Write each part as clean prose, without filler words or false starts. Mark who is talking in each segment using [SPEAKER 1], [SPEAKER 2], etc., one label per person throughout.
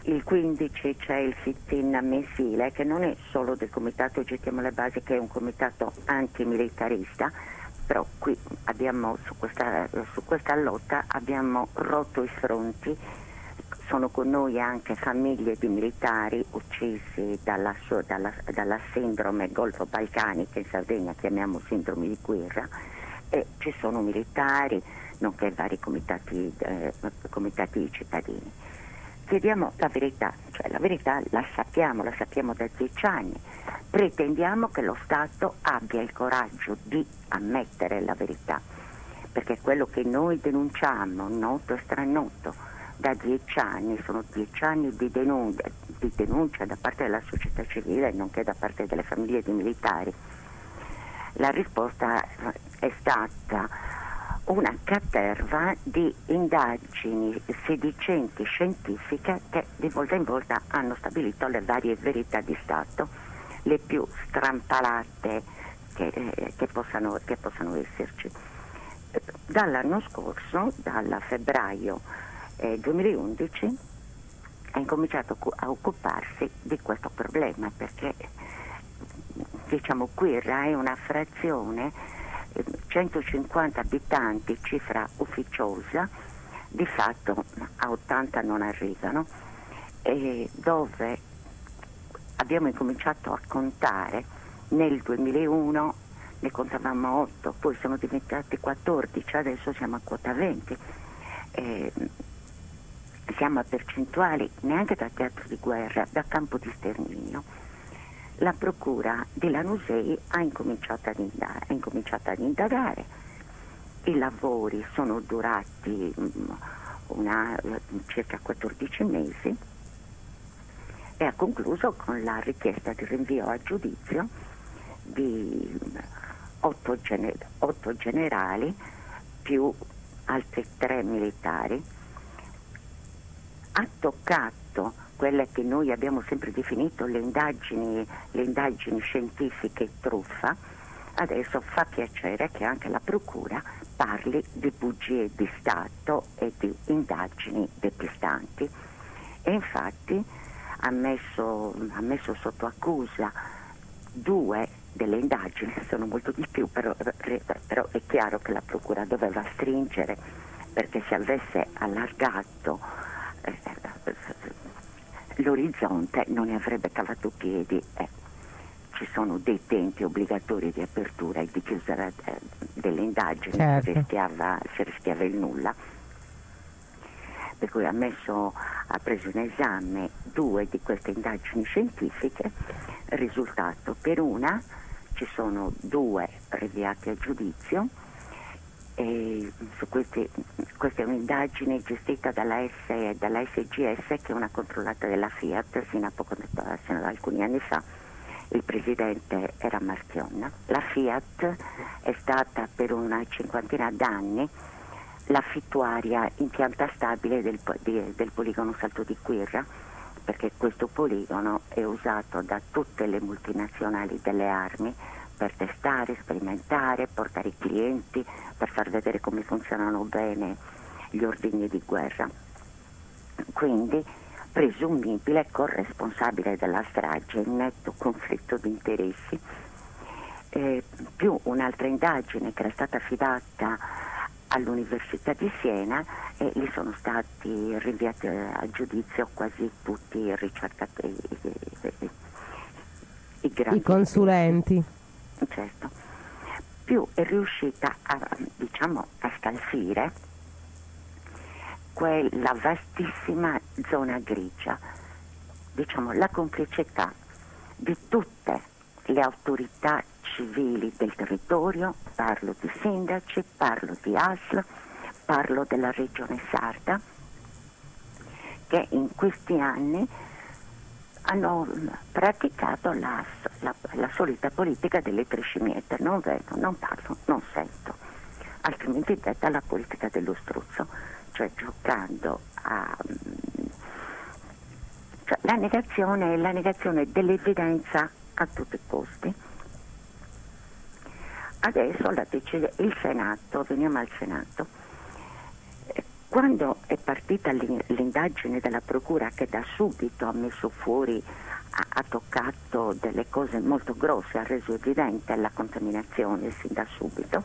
[SPEAKER 1] Il 15 c'è il sit-in mensile, che non è solo del comitato Gettiamo le Basi, che è un comitato antimilitarista, però qui abbiamo su questa lotta abbiamo rotto i fronti. Sono con noi anche famiglie di militari uccisi dalla sindrome golfo-balcanica, in Sardegna chiamiamo sindrome di guerra, e ci sono militari nonché vari comitati di cittadini. Chiediamo la verità, cioè la verità la sappiamo da 10 anni, pretendiamo che lo Stato abbia il coraggio di ammettere la verità, perché quello che noi denunciamo, noto e stranoto, da 10 anni, sono 10 anni di denuncia da parte della società civile, nonché da parte delle famiglie di militari. La risposta è stata una caterva di indagini sedicenti scientifiche che di volta in volta hanno stabilito le varie verità di Stato, le più strampalate che possano esserci. Dall'anno scorso, dal febbraio 2011, ha incominciato a occuparsi di questo problema, perché diciamo Quirra è una frazione, 150 abitanti, cifra ufficiosa, di fatto a 80 non arrivano, e dove abbiamo incominciato a contare nel 2001, ne contavamo 8, poi sono diventati 14, adesso siamo a quota 20. Siamo a percentuali neanche da teatro di guerra, da campo di sterminio. La procura di Lanusei ha incominciato ad indagare. I lavori sono durati circa 14 mesi e ha concluso con la richiesta di rinvio a giudizio di 8 generali più altri 3 militari. Ha toccato quelle che noi abbiamo sempre definito le indagini scientifiche truffa. Adesso fa piacere che anche la procura parli di bugie di Stato e di indagini depistanti, e infatti ha messo sotto accusa 2 delle indagini, sono molto di più, però è chiaro che la procura doveva stringere, perché se avesse allargato l'orizzonte non ne avrebbe cavato piedi. Ci sono dei tempi obbligatori di apertura e di chiusura delle indagini, certo. si rischiava il nulla, per cui ha preso in esame 2 di queste indagini scientifiche. Risultato: per una ci sono 2 rinviati a giudizio, e su questa è un'indagine gestita dalla SGS, che è una controllata della Fiat fino ad alcuni anni fa. Il presidente era Marchionna. La Fiat è stata per una 50ina d'anni l'affittuaria in pianta stabile del poligono Salto di Quirra, perché questo poligono è usato da tutte le multinazionali delle armi per testare, sperimentare, portare i clienti, per far vedere come funzionano bene gli ordini di guerra. Quindi presumibile corresponsabile della strage, in netto conflitto di interessi, più un'altra indagine che era stata affidata all'Università di Siena, e lì sono stati rinviati a giudizio quasi tutti i ricercatori, i consulenti. Certo. Più è riuscita a scalfire quella vastissima zona grigia, la complicità di tutte le autorità civili del territorio, parlo di sindaci, parlo di ASL, parlo della regione sarda, che in questi anni hanno praticato la solita politica delle trescimiette: non vedo, non parlo, non sento, altrimenti detta la politica dello struzzo, cioè giocando la negazione dell'evidenza a tutti i costi. Adesso la decide il Senato. Veniamo al Senato. Quando è partita l'indagine della procura, che da subito ha messo fuori, ha toccato delle cose molto grosse, ha reso evidente la contaminazione sin da subito.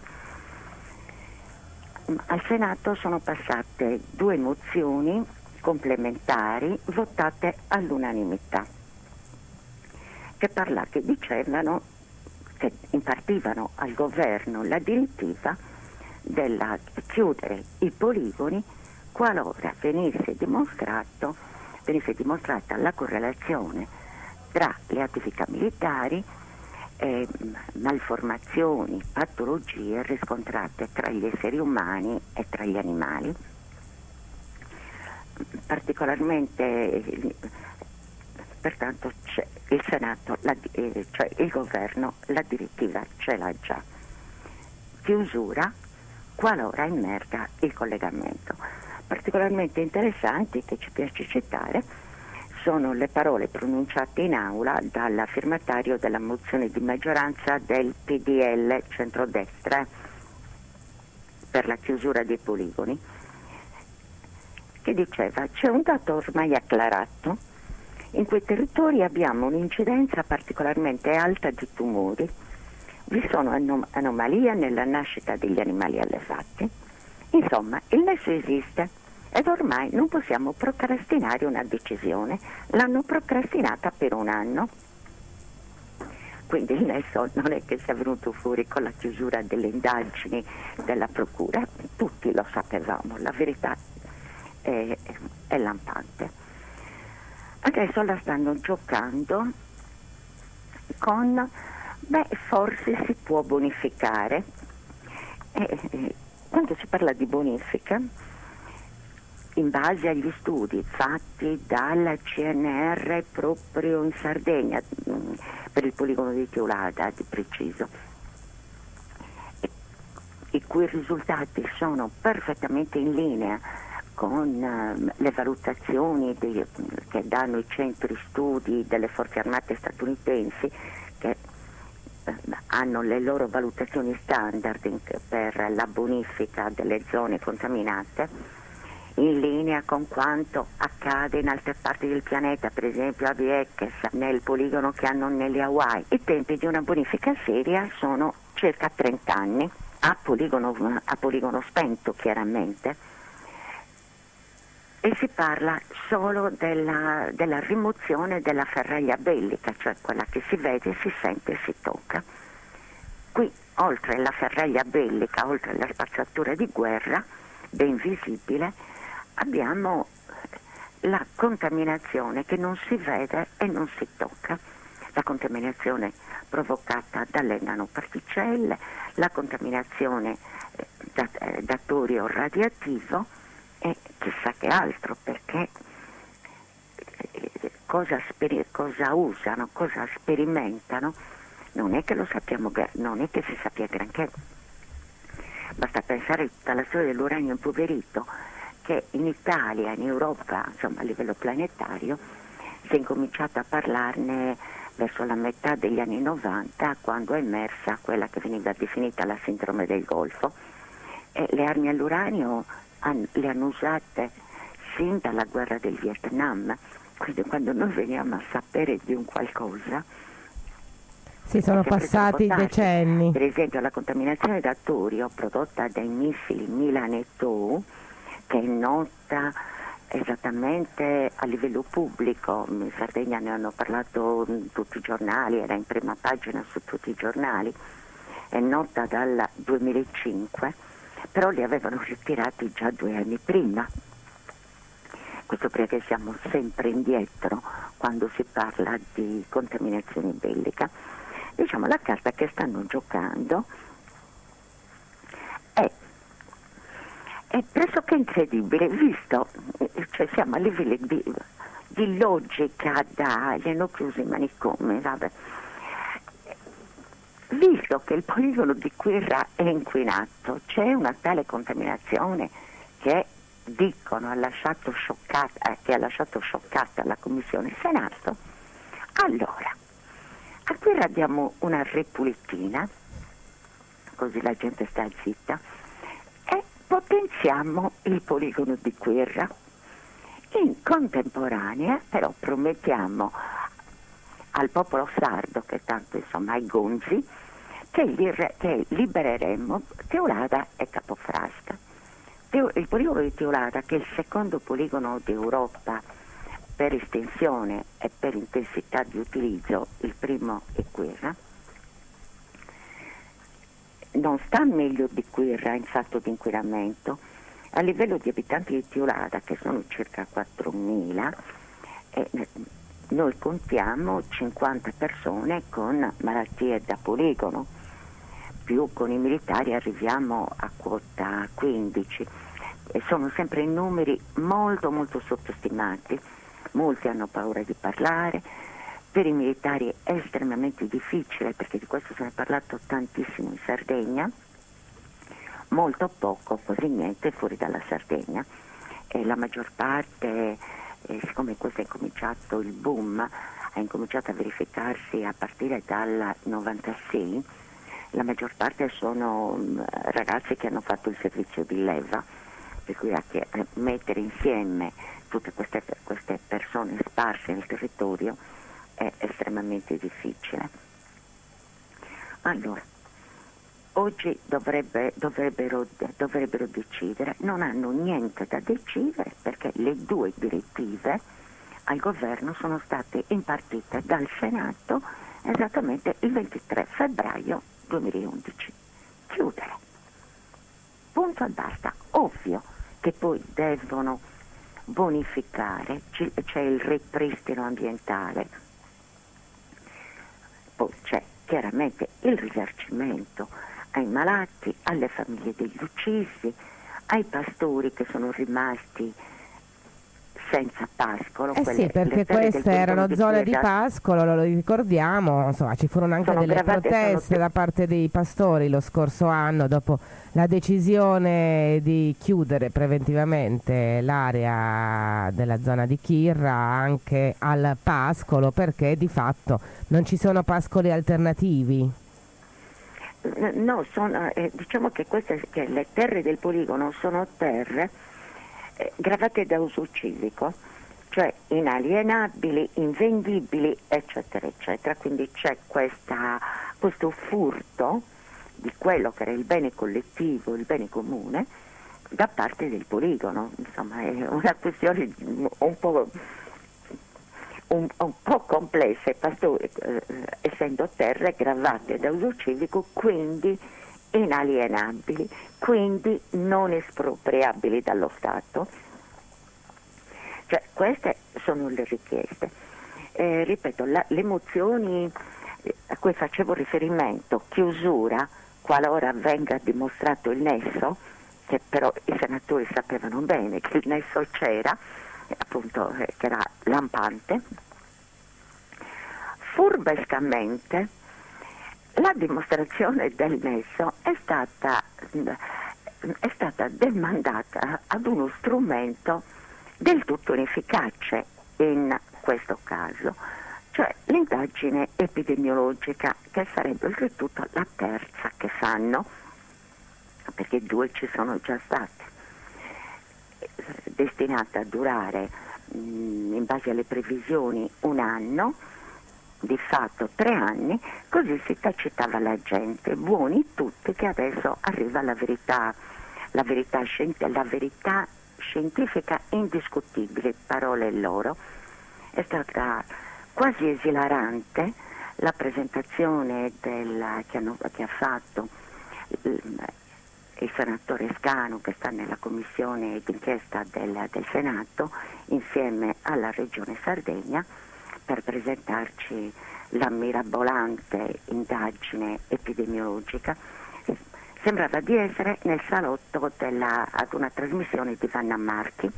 [SPEAKER 1] Al Senato sono passate 2 mozioni complementari votate all'unanimità, che dicevano, che impartivano al governo la direttiva della chiudere i poligoni qualora venisse dimostrata la correlazione tra le attività militari e malformazioni, patologie riscontrate tra gli esseri umani e tra gli animali. Particolarmente, pertanto il Senato, cioè il governo, la direttiva ce l'ha già. Chiusura qualora emerga il collegamento. Particolarmente interessanti, che ci piace citare, sono le parole pronunciate in aula dal firmatario della mozione di maggioranza del PDL centrodestra per la chiusura dei poligoni, che diceva: c'è un dato ormai acclarato: in quei territori abbiamo un'incidenza particolarmente alta di tumori, vi sono anomalie nella nascita degli animali allevati, insomma il nesso esiste ed ormai non possiamo procrastinare una decisione. L'hanno procrastinata per 1 anno. Quindi il nesso non è che sia venuto fuori con la chiusura delle indagini della procura, tutti lo sapevamo, la verità è lampante. Adesso la stanno giocando con, forse si può bonificare. Quando si parla di bonifica, in base agli studi fatti dalla CNR proprio in Sardegna, per il poligono di Teulada di preciso, i cui risultati sono perfettamente in linea con le valutazioni che danno i centri studi delle forze armate statunitensi, che hanno le loro valutazioni standard per la bonifica delle zone contaminate, in linea con quanto accade in altre parti del pianeta, per esempio a Vieques, nel poligono che hanno nelle Hawaii. I tempi di una bonifica seria sono circa 30 anni, a poligono spento chiaramente, e si parla solo della rimozione della ferraglia bellica, cioè quella che si vede, si sente e si tocca. Qui, oltre la ferraglia bellica, oltre la spazzatura di guerra, ben visibile, abbiamo la contaminazione che non si vede e non si tocca, la contaminazione provocata dalle nanoparticelle, la contaminazione da torio radioattivo e chissà che altro, perché cosa usano, cosa sperimentano, non è che lo sappiamo, non è che si sappia granché. Basta pensare a tutta la storia dell'uranio impoverito, che in Italia, in Europa, insomma a livello planetario, si è incominciato a parlarne verso la metà degli anni 90, quando è emersa quella che veniva definita la sindrome del Golfo, e le armi all'uranio le hanno usate sin dalla guerra del Vietnam. Quindi quando noi veniamo a sapere di un qualcosa,
[SPEAKER 2] sì, sono passati decenni.
[SPEAKER 1] Per esempio la contaminazione da torio prodotta dai missili Milan e TOW, che è nota esattamente a livello pubblico, in Sardegna ne hanno parlato tutti i giornali, era in prima pagina su tutti i giornali, è nota dal 2005, però li avevano ritirati già 2 anni prima. Questo perché siamo sempre indietro quando si parla di contaminazione bellica. Diciamo, la carta che stanno giocando è pressoché incredibile, visto, cioè siamo a livelli di logica da gli hanno chiusi i manicomi, vabbè. Visto che il poligono di Quirra è inquinato, c'è una tale contaminazione che dicono che ha lasciato scioccata la Commissione Senato, allora a Quirra diamo una ripulitina, così la gente sta zitta, e potenziamo il poligono di Quirra. In contemporanea però promettiamo al popolo sardo, che tanto insomma ai gonzi, che libereremo Teulada e Capofrasca. Il poligono di Teulada, che è il secondo poligono d'Europa per estensione e per intensità di utilizzo, il primo è Quirra, non sta meglio di Quirra in fatto di inquinamento. A livello di abitanti di Teulada, che sono circa 4.000, noi contiamo 50 persone con malattie da poligono, più con i militari arriviamo a quota 15, e sono sempre numeri molto molto sottostimati. Molti hanno paura di parlare, per i militari è estremamente difficile, perché di questo se ne è parlato tantissimo in Sardegna, molto poco, quasi niente fuori dalla Sardegna, e la maggior parte, siccome questo è cominciato il boom, ha incominciato a verificarsi a partire dal 96, la maggior parte sono ragazzi che hanno fatto il servizio di leva, per cui mettere insieme tutte queste persone sparse nel territorio è estremamente difficile. Allora, oggi dovrebbero decidere, non hanno niente da decidere, perché le due direttive al governo sono state impartite dal Senato esattamente il 23 febbraio 2011. Chiudere. Punto e basta. Ovvio che poi devono bonificare, c'è il ripristino ambientale, poi c'è chiaramente il risarcimento ai malati, alle famiglie degli uccisi, ai pastori che sono rimasti senza pascolo.
[SPEAKER 2] Sì, perché queste erano zone di pascolo, lo ricordiamo, insomma ci furono anche delle proteste da parte dei pastori lo scorso anno dopo la decisione di chiudere preventivamente l'area della zona di Quirra anche al pascolo, perché di fatto non ci sono pascoli alternativi.
[SPEAKER 1] No, diciamo che che le terre del poligono sono terre gravate da uso civico, cioè inalienabili, invendibili, eccetera, eccetera. Quindi c'è questo furto di quello che era il bene collettivo, il bene comune, da parte del poligono. Insomma, è una questione un po' complessa, essendo terre gravate da uso civico, quindi inalienabili, quindi non espropriabili dallo Stato. Cioè, queste sono le richieste. Ripeto, le mozioni a cui facevo riferimento, chiusura, qualora venga dimostrato il nesso, che però i senatori sapevano bene che il nesso c'era, appunto che era lampante, furbescamente la dimostrazione del nesso è stata demandata ad uno strumento del tutto inefficace in questo caso, cioè l'indagine epidemiologica, che sarebbe oltretutto la terza che fanno, perché due ci sono già state, destinata a durare in base alle previsioni un anno, di fatto 3 anni, così si tacitava la gente, buoni tutti che adesso arriva la verità scientifica indiscutibile, parole loro. È stata quasi esilarante la presentazione che ha fatto il senatore Scanu, che sta nella commissione d'inchiesta del Senato insieme alla Regione Sardegna, per presentarci la mirabolante indagine epidemiologica. Sembrava di essere nel salotto ad una trasmissione di Vanna Marchi,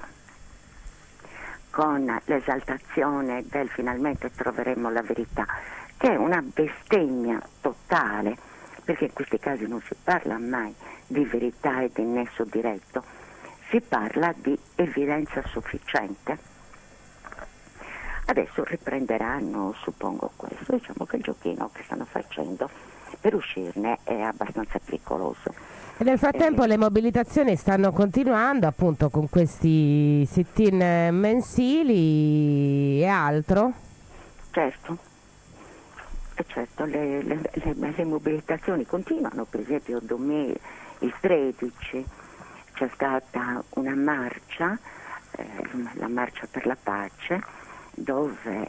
[SPEAKER 1] con l'esaltazione del finalmente troveremo la verità, che è una bestemmia totale, perché in questi casi non si parla mai di verità e di nesso diretto, si parla di evidenza sufficiente. Adesso riprenderanno, suppongo, questo. Diciamo che il giochino che stanno facendo per uscirne è abbastanza pericoloso.
[SPEAKER 2] E nel frattempo le mobilitazioni stanno continuando appunto con questi sit-in mensili e altro?
[SPEAKER 1] Certo, certo, le mobilitazioni continuano. Per esempio il 13 c'è stata una marcia, la marcia per la pace, dove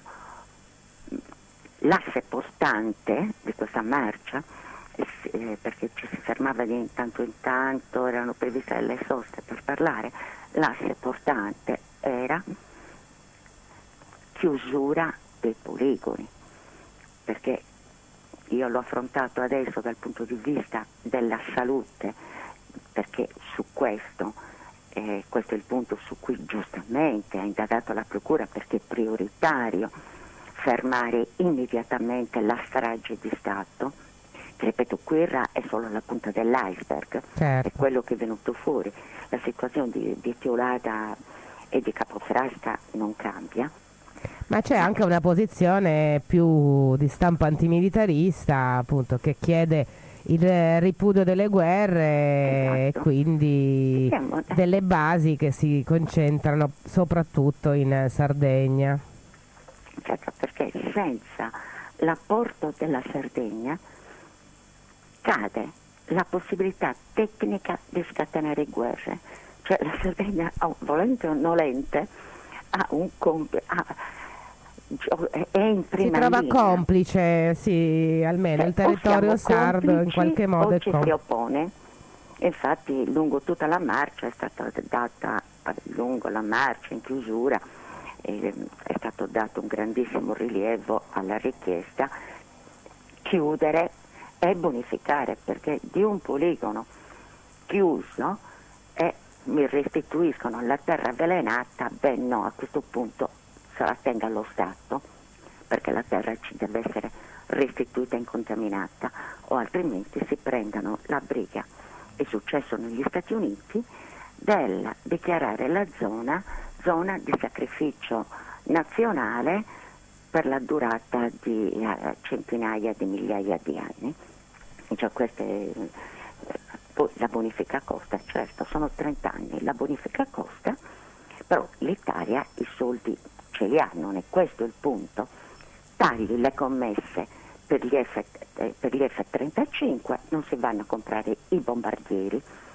[SPEAKER 1] l'asse portante di questa marcia, perché ci si fermava di tanto in tanto, erano previste delle soste per parlare, l'asse portante era chiusura dei poligoni, perché io l'ho affrontato adesso dal punto di vista della salute, perché su questo è il punto su cui giustamente ha indagato la procura, perché è prioritario fermare immediatamente la strage di Stato, che ripeto, Quirra è solo la punta dell'iceberg,
[SPEAKER 2] certo.
[SPEAKER 1] È quello che è venuto fuori. La situazione di Tiolada e di Capofrasca non cambia.
[SPEAKER 2] Ma c'è anche una posizione più di stampo antimilitarista, appunto, che chiede il ripudio delle guerre,
[SPEAKER 1] Esatto.
[SPEAKER 2] e quindi delle basi che si concentrano soprattutto in Sardegna.
[SPEAKER 1] Certo, perché senza l'apporto della Sardegna cade la possibilità tecnica di scatenare guerre. Cioè la Sardegna, volente o nolente, è in prima
[SPEAKER 2] si trova
[SPEAKER 1] linea.
[SPEAKER 2] Complice, sì, almeno il territorio sardo in qualche modo
[SPEAKER 1] o ci si oppone. Infatti lungo tutta la marcia è stata data, lungo la marcia in chiusura, è stato dato un grandissimo rilievo alla richiesta chiudere e bonificare, perché di un poligono chiuso mi restituiscono la terra avvelenata, no, a questo punto se la tenga lo Stato, perché la terra ci deve essere restituita incontaminata, o altrimenti si prendano la briga, è successo negli Stati Uniti, del dichiarare la zona di sacrificio nazionale per la durata di centinaia di migliaia di anni. Cioè poi la bonifica costa, certo, sono 30 anni, la bonifica costa, però l'Italia i soldi ce li ha, non è questo il punto. Tagli le commesse per gli F-35, non si vanno a comprare i bombardieri,